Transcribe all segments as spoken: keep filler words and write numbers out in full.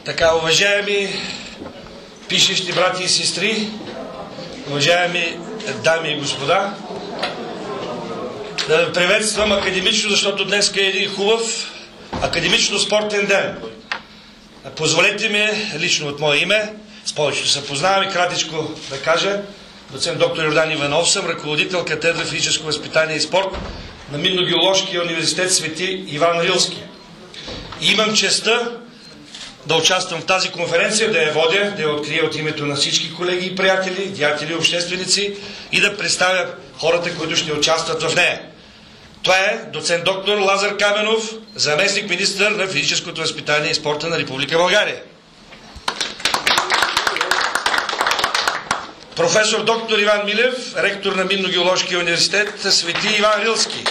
Така, уважаеми пишещи брати и сестри, уважаеми дами и господа, да приветствам академично, защото днес е един хубав академично-спортен ден. Позволете ми лично от мое име, с повечето се познавам и кратичко да кажа, доцент доктор Йордан Иванов съм, ръководител катедра физическо възпитание и спорт на Минно-геоложкия университет Свети Иван Рилски. И имам честта да участвам в тази конференция, да я водя, да я открия от името на всички колеги и приятели, деятели и общественици и да представя хората, които ще участват в нея. Това е доцент доктор Лазар Каменов, заместник министър на физическото възпитание и спорта на Република България. Професор доктор Иван Милев, ректор на Минно-геоложкия университет Свети Иван Рилски.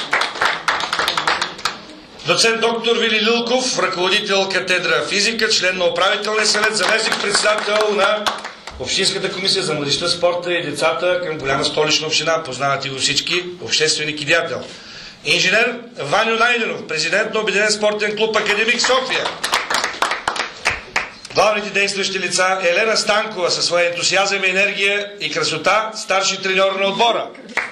Доцент доктор Вили Лилков, ръководител катедра физика, член на управителния съвет, заместник-председател на Общинската комисия за младежта, спорта и децата към голяма столична община, познавате го всички, общественик и деятел. Инженер Ваню Найденов, президент на Обединен спортен клуб Академик София. Главните действащи лица: Елена Станкова със своя ентусиазъм, енергия и красота, старши треньор на отбора.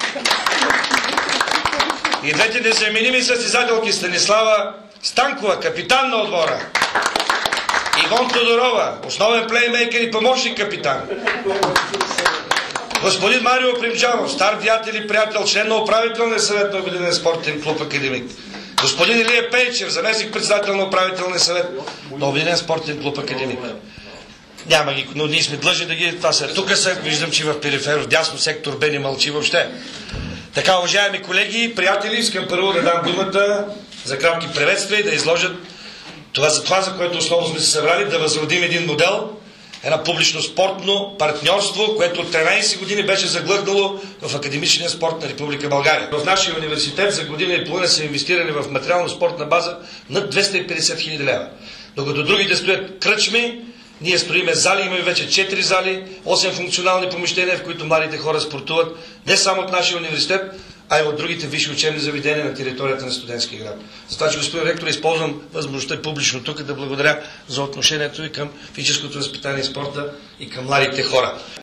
И двете незаменими състезателки: Станислава Станкова, капитан на отбора. Ивон Тодорова, основен плеймейкър и помощник капитан. Господин Марио Примджанов, стар деятел и приятел, член на управителния съвет на Обединен спортен клуб Академик. Господин Илия Пейчев, заместник председател на управителния съвет на Обединен спортен клуб Академик. Няма ги, но ние сме длъжни да ги... Това са. Тук са, виждам, че в перифер, в дясно сектор Б не мълчи въобще. Така, уважаеми колеги и приятели, искам първо да дам думата за кратки приветствия и да изложат това за това, за което основно сме се събрали, да възродим един модел, едно публично-спортно партньорство, което от тринайсет години беше заглъхнало в академичния спорт на Република България. В нашия университет за година и половина са инвестирани в материално-спортна база над двеста и петдесет хиляди лева. Докато другите стоят кръчми, ние строиме зали, имаме вече четири зали, осем функционални помещения, в които младите хора спортуват не само от нашия университет, а и от другите висши учебни заведения на територията на Студентския град. Затова, че господин ректор, използвам възможността публично тук да благодаря за отношението и към физическото възпитание и спорта и към младите хора.